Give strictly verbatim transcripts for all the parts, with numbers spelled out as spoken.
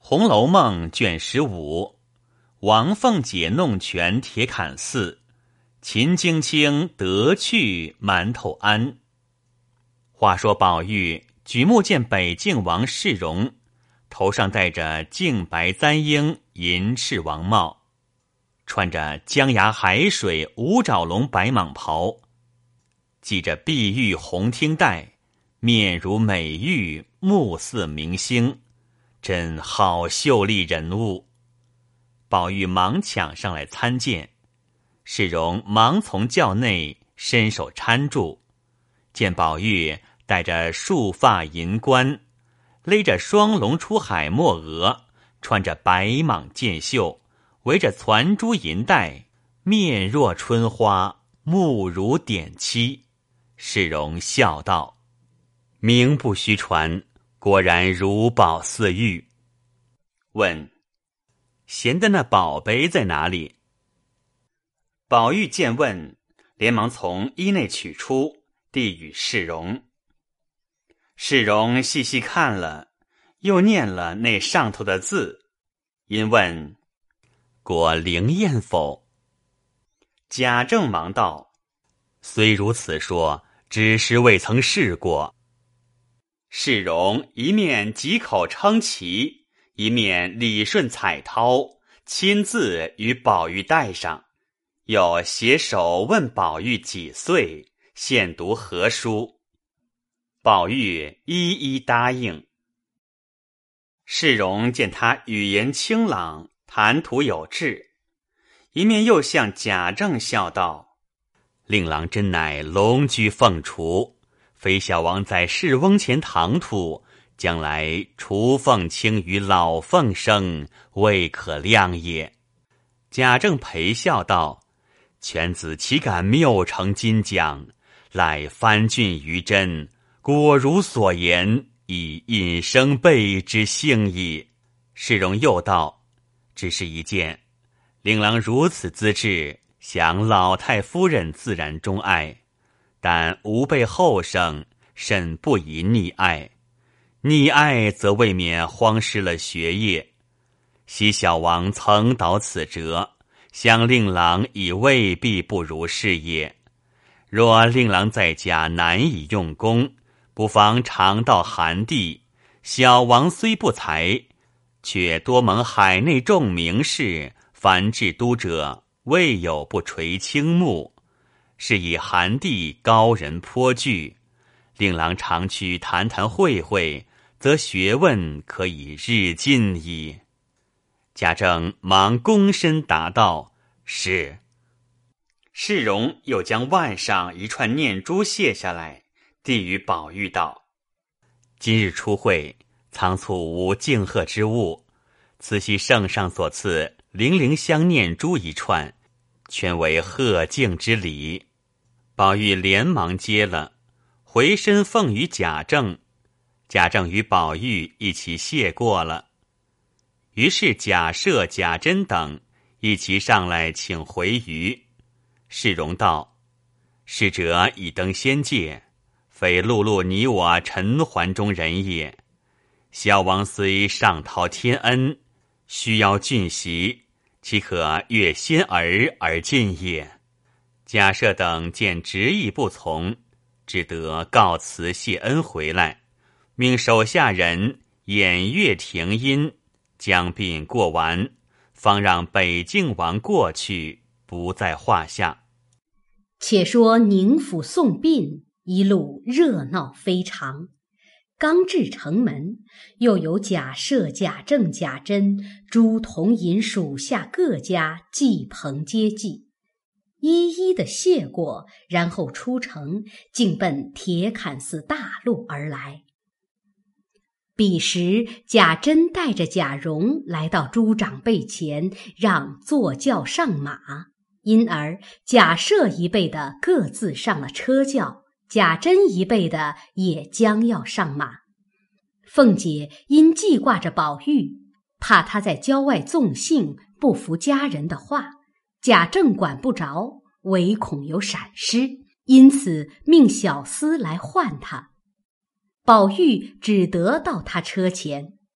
红楼梦》卷十五，王凤姐弄权铁槛寺，秦京卿得去馒头庵。话说宝玉举目见北静王世荣，头上戴着净白簪缨银翅王帽，穿着江崖海水五爪龙白蟒袍，系着碧玉红听带，面如美玉，目似明星，真好秀丽人物。宝玉忙抢上来参见，世荣忙从轿内伸手搀住，见宝玉戴着束发银冠，勒着双龙出海墨额，穿着白蟒箭袖，围着攒珠银带，面若春花，目如点漆。世荣笑道：名不虚传，果然如宝似玉。问：闲的那宝贝在哪里？宝玉见问，连忙从衣内取出，递与世荣。世荣细细看了，又念了那上头的字，因问：果灵验否？贾政忙道：虽如此说，只是未曾试过。世荣一面几口称奇，一面理顺彩绦，亲自与宝玉戴上，又携手问宝玉几岁，现读何书。宝玉一一答应。世荣见他语言清朗，谈吐有致，一面又向贾政笑道：令郎真乃龙居凤雏，非小王在世翁前唐突，将来雏凤轻于老凤生，未可量也。贾政陪笑道：犬子岂敢谬成金奖，赖翻俊于真，果如所言，以引生辈之幸矣。世荣又道：只是一件，令郎如此资质，想老太夫人自然钟爱，但吾辈后生，甚不宜溺爱，溺爱则未免荒失了学业。昔小王曾蹈此辙，想令郎已未必不如是也。若令郎在家难以用功，不妨常到寒地，小王虽不才，却多蒙海内众名士，凡至都者未有不垂青目，是以寒地高人颇具，令郎常去谈谈会会，则学问可以日进矣。贾政忙躬身答道：是。世荣又将腕上一串念珠卸下来，递与宝玉道：今日出会，仓促无敬贺之物，此系圣上所赐零零香念珠一串，全为贺敬之礼。宝玉连忙接了，回身奉与贾政，贾政与宝玉一起谢过了。于是贾赦、贾珍等一齐上来请回舆。世荣道：逝者已登仙界，非碌碌你我尘寰中人也。小王虽上讨天恩，需要俊习，岂可越仙儿而进也？贾赦等见执意不从，只得告辞谢恩回来，命手下人演乐停音，将殡过完，方让北静王过去，不在话下。 且说宁府送殡一路热闹非常，刚至城门，又有贾赦、贾政、贾珍诸同饮属下各家祭棚接济，一一的谢过，然后出城，径奔铁槛寺大路而来。彼时贾珍带着贾蓉来到诸长辈前，让坐轿上马，因而贾赦一辈的各自上了车轿，贾珍一辈的也将要上马。凤姐因记挂着宝玉，怕他在郊外纵性，不服家人的话，贾政管不着，唯恐有闪失，因此命小厮来唤他。宝玉只得到他车前，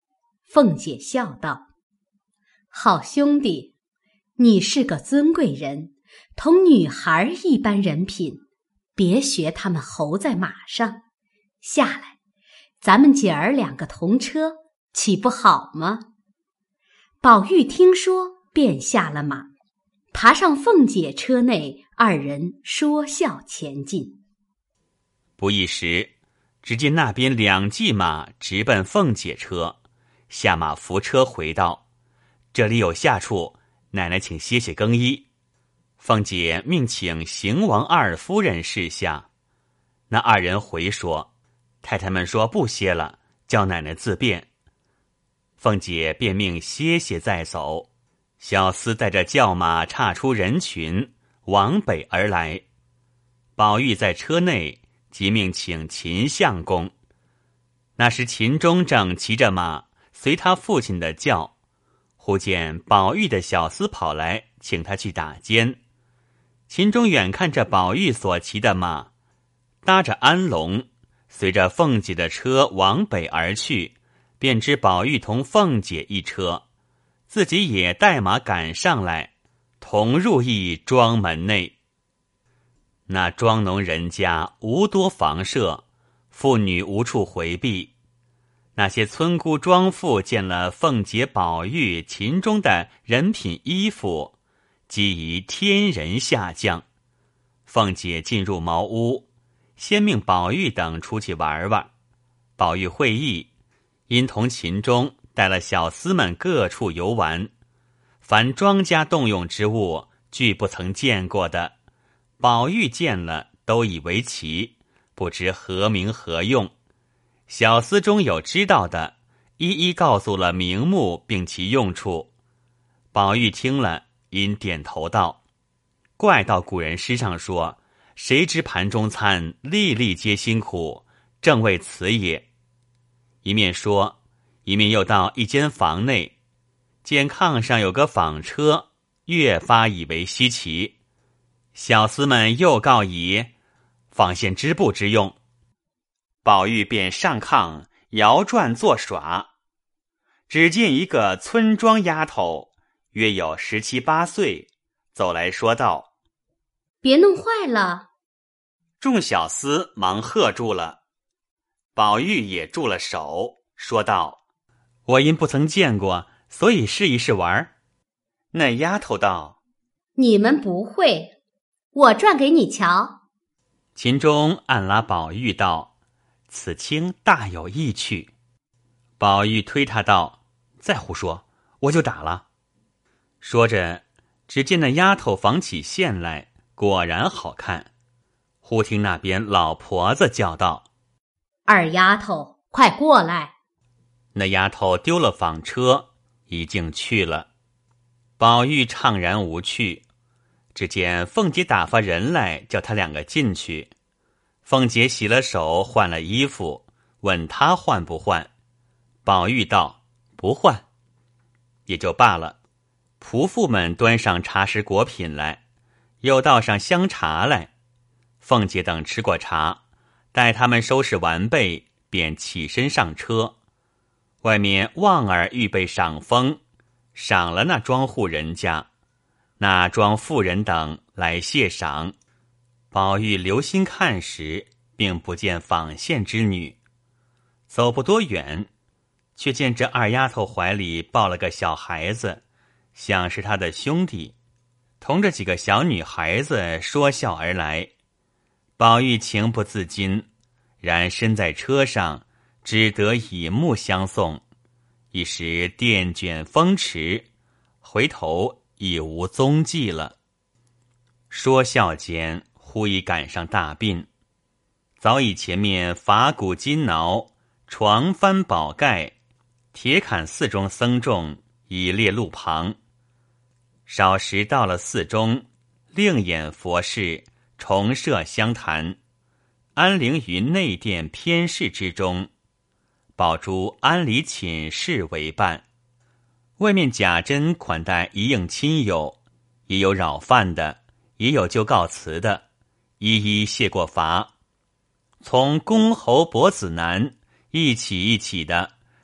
凤姐笑道：“好兄弟，你是个尊贵人，同女孩一般人品，别学他们猴在马上，下来，咱们姐儿两个同车，岂不好吗？”宝玉听说，便下了马，爬上凤姐车内，二人说笑前进。 不一时，只见那边两骑马直奔凤姐车，下马扶车回道：“这里有下处，奶奶请歇歇更衣。”凤姐命请邢王二夫人示下。那二人回说：“太太们说不歇了，叫奶奶自便。”凤姐便命歇歇再走。小厮带着轿马岔出人群，往北而来。宝玉在车内即命请秦相公。那时秦钟正骑着马随他父亲的轿，忽见宝玉的小厮跑来，请他去打尖。秦钟远看着宝玉所骑的马，搭着安龙，随着凤姐的车往北而去，便知宝玉同凤姐一车，自己也带马赶上来，同入一庄门内。那庄农人家无多房舍，妇女无处回避。那些村姑庄妇见了凤姐、宝玉、秦钟的人品衣服，即疑天人下降。凤姐进入茅屋，先命宝玉等出去玩玩。宝玉会意，因同秦钟带了小厮们各处游玩，凡庄家动用之物，俱不曾见过的。宝玉见了，都以为奇，不知何名何用。小厮中有知道的，一一告诉了名目并其用处。宝玉听了，因点头道：“怪道古人诗上说，谁知盘中餐，粒粒皆辛苦，正为此也。”一面说，一面又到一间房内，见炕上有个纺车，越发以为稀奇。小厮们又告以纺线织布之用。宝玉便上炕摇转作耍。只见一个村庄丫头，约有十七八岁，走来说道：“ 别弄坏了。” 众小厮忙喝住了。宝玉也住了手，说道：“我因不曾见过，所以试一试玩。”那丫头道：“ 你们不会，我转给你瞧。” 秦钟暗拉宝玉道：“此卿大有意趣。”宝玉推他道：“再胡说，我就打了。”说着，只见那丫头纺起线来，果然好看。忽听那边老婆子叫道：“ 二丫头，快过来！” 那丫头丢了纺车，已经去了。宝玉怅然无趣。只见凤姐打发人来，叫他两个进去。凤姐洗了手，换了衣服，问他换不换。宝玉道：“不换。”也就罢了。仆妇们端上茶食果品来，又倒上香茶来。凤姐等吃过茶，待他们收拾完备，便起身上车。外面旺儿预备赏风，赏了那庄户人家，那庄妇人等来谢赏。宝玉留心看时，并不见纺线之女。走不多远，却见这二丫头怀里抱了个小孩子，像是他的兄弟，同着几个小女孩子说笑而来。宝玉情不自禁，然身在车上，只得以目相送。一时电卷风驰，回头已无踪迹了。说笑间，忽已赶上大病。早已前面法鼓金挠，床幡宝盖，铁槛寺中僧众已列路旁。少时到了寺中，另演佛事，重设香坛，安灵于内殿偏室之中，宝珠安理寝室为伴。外面贾珍款待一应亲友，也有扰饭的，也有就告辞的，一一谢过罚。从公侯伯子男一起一起的，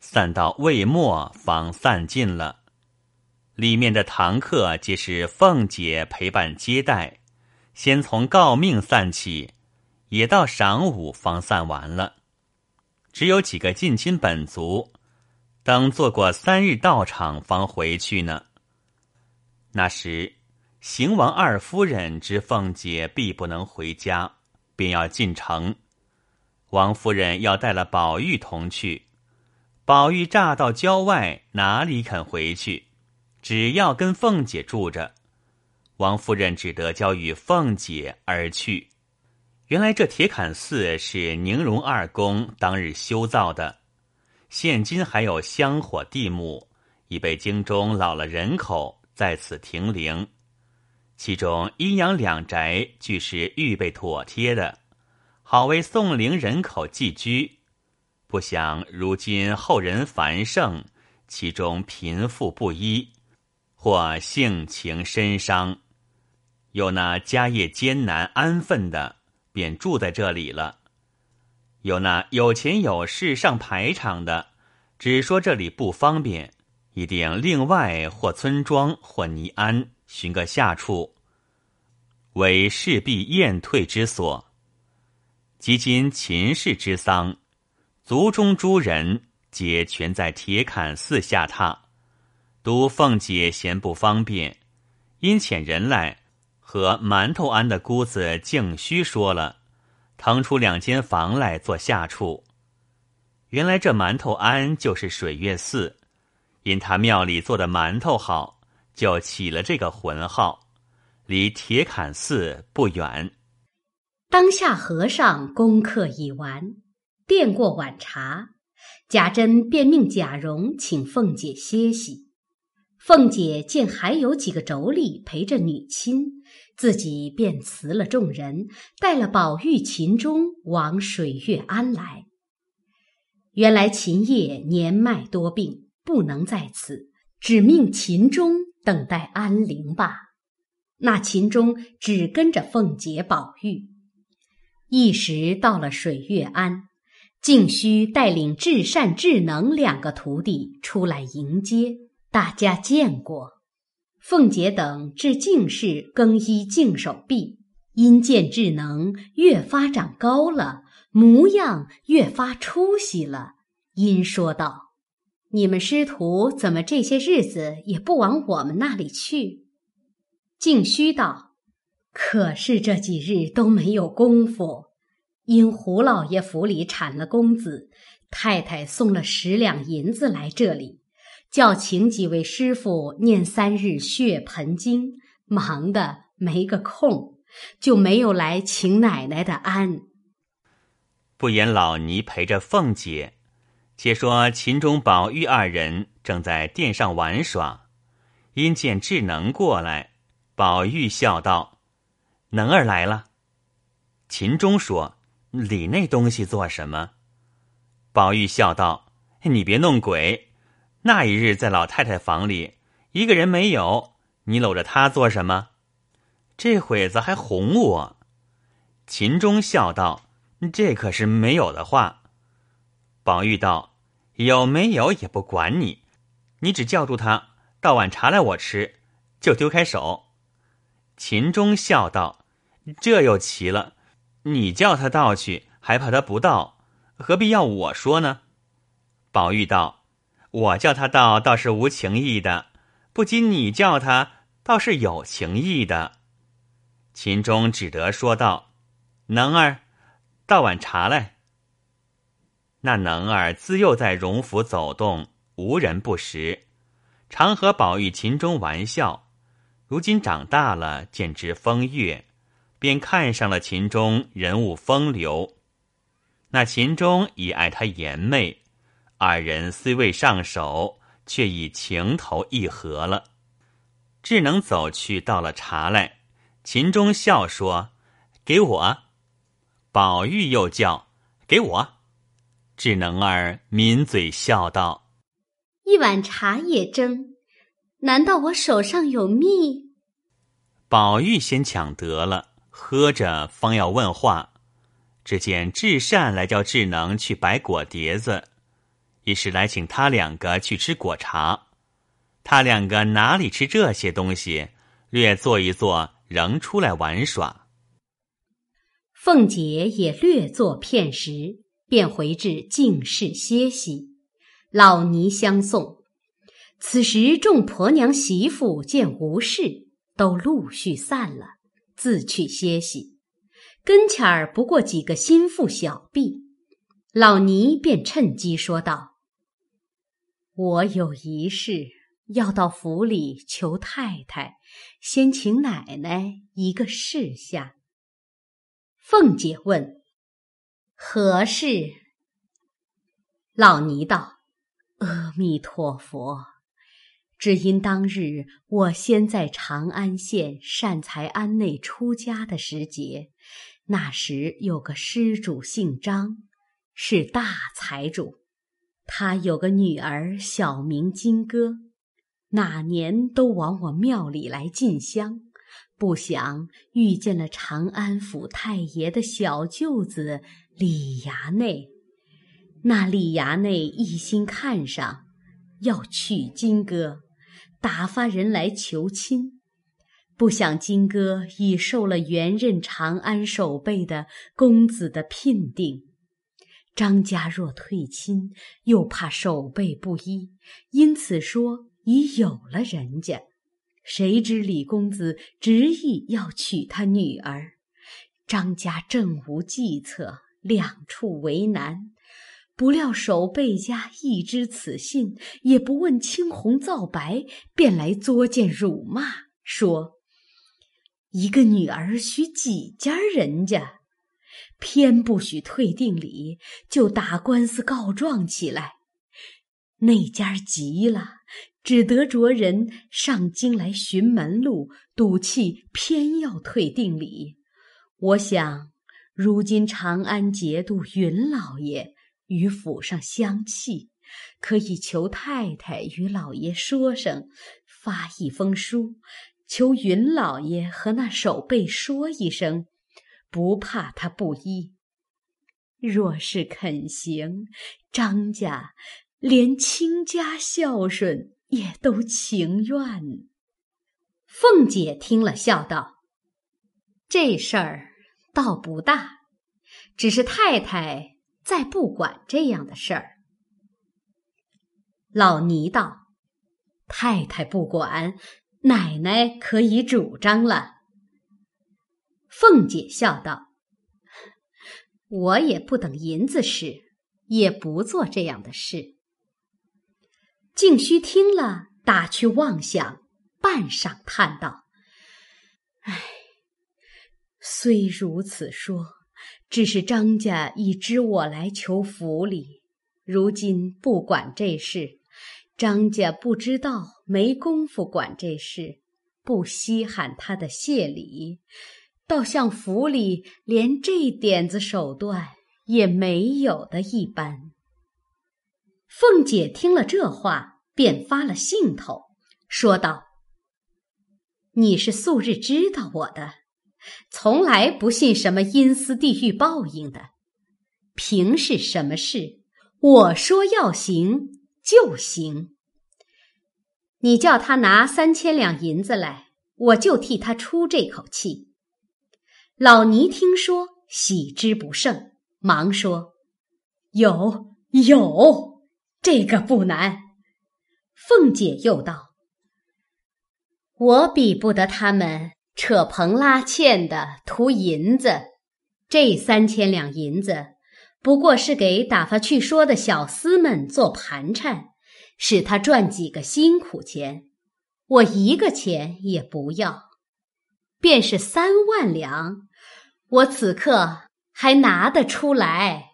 散到未末方散尽了。里面的堂客皆是凤姐陪伴接待，先从告命散起，也到晌午方散完了。只有几个近亲本族，等做过三日道场方回去呢。那时邢王二夫人知凤姐必不能回家，便要进城。王夫人要带了宝玉同去，宝玉乍到郊外，哪里肯回去，只要跟凤姐住着。王夫人只得交与凤姐而去。原来这铁槛寺是宁荣二公当日修造的，现今还有香火地木，已被京中老了人口在此停灵。其中阴阳两宅俱是预备妥帖的，好为宋陵人口寄居。不想如今后人繁盛，其中贫富不一，或性情深伤，有那家业艰难安分的，便住在这里了；有那有钱有势上排场的，只说这里不方便，一定另外或村庄或泥庵寻个下处，为势必宴退之所。及今秦氏之丧，族中诸人皆全在铁槛寺下榻，独凤姐嫌不方便，因遣人来和馒头庵的姑子静虚说了，腾出两间房来做下处。原来这馒头庵就是水月寺，因他庙里做的馒头好，就起了这个浑号，离铁槛寺不远。 当下和尚功课已完，垫过晚茶，贾珍便命贾蓉请凤姐歇息。凤姐见还有几个妯娌陪着女亲，自己便辞了众人，带了宝玉、秦钟往水月庵来。原来秦业年迈多病，不能在此，只命秦钟等待安灵罢。那秦钟只跟着凤姐、宝玉。一时到了水月庵，静虚带领智善、智能两个徒弟出来迎接，大家见过。凤姐等至净室更衣净手臂，因见智能越发长高了，模样越发出息了，因说道：你们师徒怎么这些日子也不往我们那里去？静虚道：可是这几日都没有功夫，因胡老爷府里产了公子，太太送了十两银子来这里，叫请几位师傅念三日血盆经，忙得没个空，就没有来请奶奶的安。 不言老尼陪着凤姐，且说秦钟、宝玉二人正在殿上玩耍，因见智能过来，宝玉笑道：能儿来了。秦钟说：理那东西做什么？宝玉笑道：你别弄鬼，那一日在老太太房里一个人没有，你搂着她做什么？这会子还哄我。秦钟笑道：这可是没有的话。宝玉道：有没有也不管你，你只叫住他倒碗茶来我吃，就丢开手。秦钟笑道：这又奇了，你叫他倒去，还怕他不倒，何必要我说呢？宝玉道：我叫他倒倒是无情意的，不仅你叫他倒是有情意的。秦钟只得说道：能儿，倒碗茶来。那能儿自幼在荣府走动，无人不识，常和宝玉、秦钟玩笑，如今长大了，见之风月，便看上了秦钟人物风流。那秦钟已爱他颜媚，二人虽未上手，却已情投意合了。智能走去倒了茶来，秦钟笑说：给我。宝玉又叫：给我。智能儿抿嘴笑道： 一碗茶也争，难道我手上有蜜？ 宝玉先抢得了，喝着方要问话，只见智善来叫智能去摆果碟子， 于是来请他两个去吃果茶。他两个哪里吃这些东西，略坐一坐，仍出来玩耍。 凤姐也略坐片时，便回至静室歇息。老尼相送。此时众婆娘媳妇见无事，都陆续散了，自去歇息。跟前儿不过几个心腹小婢，老尼便趁机说道：我有一事要到府里求太太，先请奶奶一个示下。凤姐问：何事？老尼道：阿弥陀佛，只因当日我先在长安县善财庵内出家的时节，那时有个施主姓张，是大财主，他有个女儿小名金歌，哪年都往我庙里来进香，不想遇见了长安府太爷的小舅子李衙内。那李衙内一心看上，要娶金歌，打发人来求亲。不想金歌已受了原任长安守备的公子的聘定，张家若退亲，又怕守备不依，因此说已有了人家。谁知李公子执意要娶他女儿，张家正无计策，两处为难。不料守备家一知此信，也不问青红皂白，便来作践辱骂，说一个女儿许几家人家，偏不许退定礼，就打官司告状起来。那家急了，只得着人上京来寻门路，赌气偏要退定礼。我想如今长安节度云老爷与府上相契，可以求太太与老爷说声，发一封书，求云老爷和那守备说一声，不怕他不依。若是肯行，张家连亲家孝顺也都情愿。凤姐听了笑道：这事儿倒不大，只是太太再不管这样的事儿。老尼道：太太不管，奶奶可以主张了。凤姐笑道：我也不等银子使，也不做这样的事。静虚听了，打趣妄想，半晌叹道：唉，虽如此说，只是张家已知我来求府里，如今不管这事，张家不知道，没工夫管这事，不稀罕他的谢礼，倒像府里连这点子手段也没有的一般。凤姐听了这话，便发了兴头，说道：你是素日知道我的，从来不信什么阴司地狱报应的。平是什么事，我说要行就行。你叫他拿三千两银子来，我就替他出这口气。老尼听说，喜之不胜，忙说：有有，这个不难。凤姐又道：我比不得他们扯棚拉纤的图银子，这三千两银子不过是给打发去说的小厮们做盘缠，使他赚几个辛苦钱，我一个钱也不要。便是三万两，我此刻还拿得出来。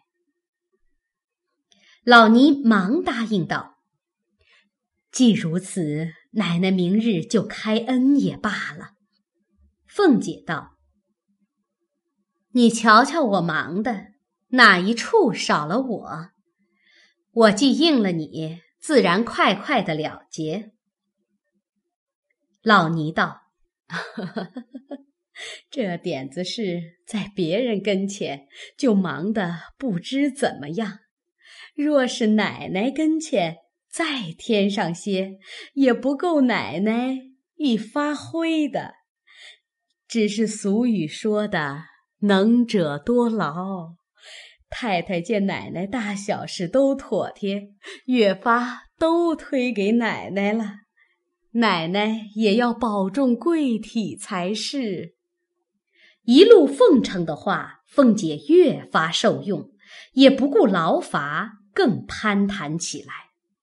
老尼忙答应道：既如此，奶奶明日就开恩也罢了。凤姐道：你瞧瞧我忙的，哪一处少了我？我既应了你，自然快快的了结。老尼道：这点子事在别人跟前就忙得不知怎么样， 若是奶奶跟前再添上些，也不够奶奶一发挥的。只是俗语说的能者多劳，太太见奶奶大小事都妥帖，越发都推给奶奶了，奶奶也要保重贵体才是。一路奉承的话，凤姐越发受用，也不顾劳乏，更攀谈起来。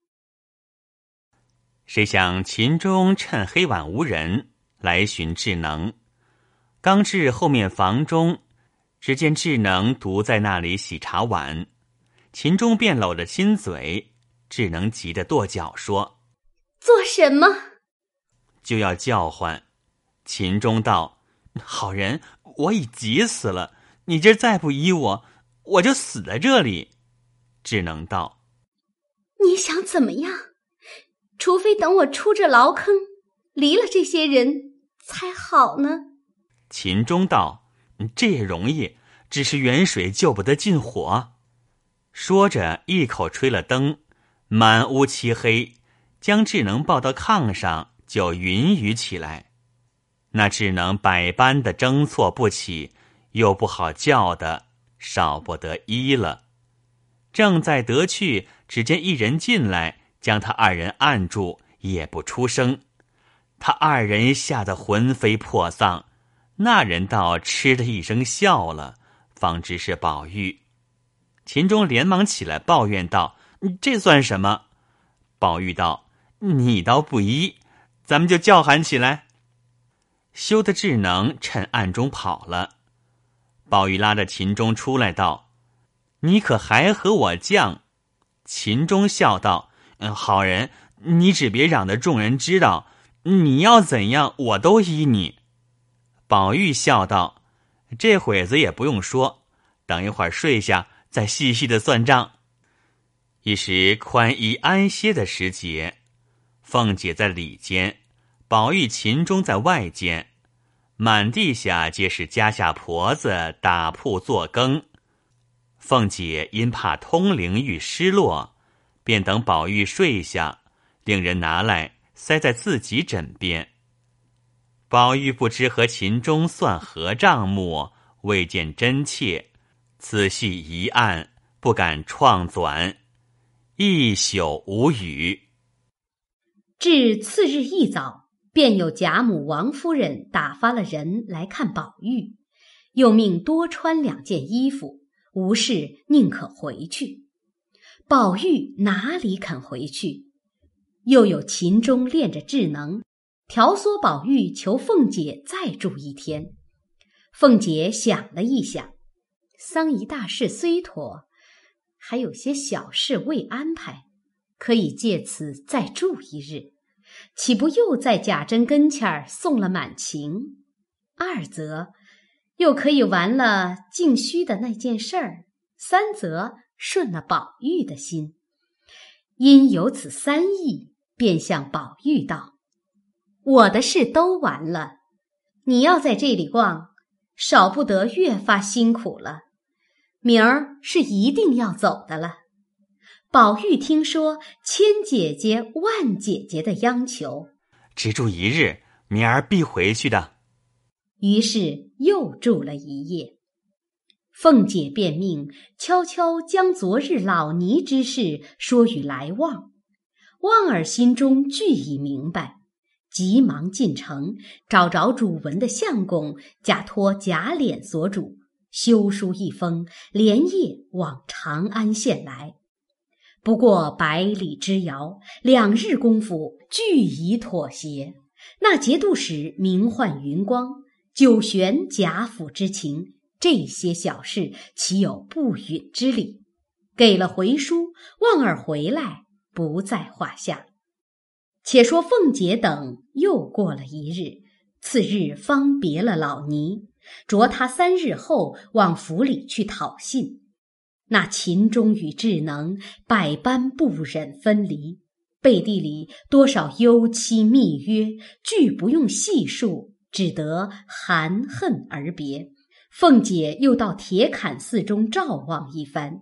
谁想秦钟趁黑晚无人，来寻智能。刚至后面房中，只见智能独在那里洗茶碗，秦钟便搂着亲嘴，智能急得跺脚说： 做什么？ 就要叫唤。秦钟道：好人，我已急死了，你今儿再不依我，我就死在这里。智能道： 你想怎么样？除非等我出这牢坑，离了这些人才好呢。 秦钟道：这也容易，只是远水救不得近火。说着一口吹了灯，满屋漆黑，将智能抱到炕上，就云雨起来。那智能百般的争错不起，又不好叫的，少不得医了。正在得去，只见一人进来，将他二人按住，也不出声。他二人吓得魂飞魄丧，那人倒嗤的一声笑了，方知是宝玉。秦钟连忙起来抱怨道：这算什么？宝玉道：你倒不依，咱们就叫喊起来。羞得智能趁暗中跑了。宝玉拉着秦钟出来道：你可还和我犟？秦钟笑道：嗯，好人，你只别嚷得众人知道，你要怎样我都依你。宝玉笑道：这会子也不用说，等一会儿睡下再细细的算账。一时宽衣安歇的时节，凤姐在里间，宝玉秦钟在外间，满地下皆是家下婆子打铺做羹。凤姐因怕通灵欲失落，便等宝玉睡下，令人拿来塞在自己枕边。宝玉不知和秦钟算何账目，未见真切，仔细一按，不敢创纂，一宿无语。 至次日一早，便有贾母、王夫人打发了人来看宝玉，又命多穿两件衣服，无事宁可回去。宝玉哪里肯回去？又有秦钟练着智能，挑唆宝玉求凤姐再住一天。凤姐想了一想，丧仪大事虽妥，还有些小事未安排，可以借此再住一日，岂不又在贾珍跟前儿送了满情？二则又可以完了静虚的那件事儿，三则顺了宝玉的心。因有此三意，便向宝玉道：我的事都完了，你要在这里逛，少不得越发辛苦了，明儿是一定要走的了。宝玉听说千姐姐万姐姐的央求， 只住一日，明儿必回去的。 于是又住了一夜。凤姐便命悄悄将昨日老尼之事说与来旺，旺儿心中俱已明白，急忙进城，找着主文的相公，假托贾琏所主，修书一封，连夜往长安县来。不过百里之遥，两日功夫俱已妥协。那节度使名唤云光，久悬贾府之情，这些小事岂有不允之理？给了回书，旺儿回来不在话下。且说凤姐等又过了一日，次日方别了老尼，着他三日后往府里去讨信。那秦钟与智能百般不忍分离，背地里多少幽期密约，俱不用细数，只得含恨而别。凤姐又到铁槛寺中照望一番，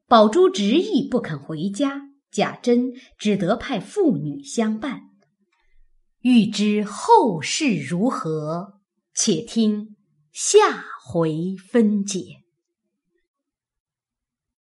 宝珠执意不肯回家，贾珍只得派妇女相伴。欲知后事如何，且听下回分解。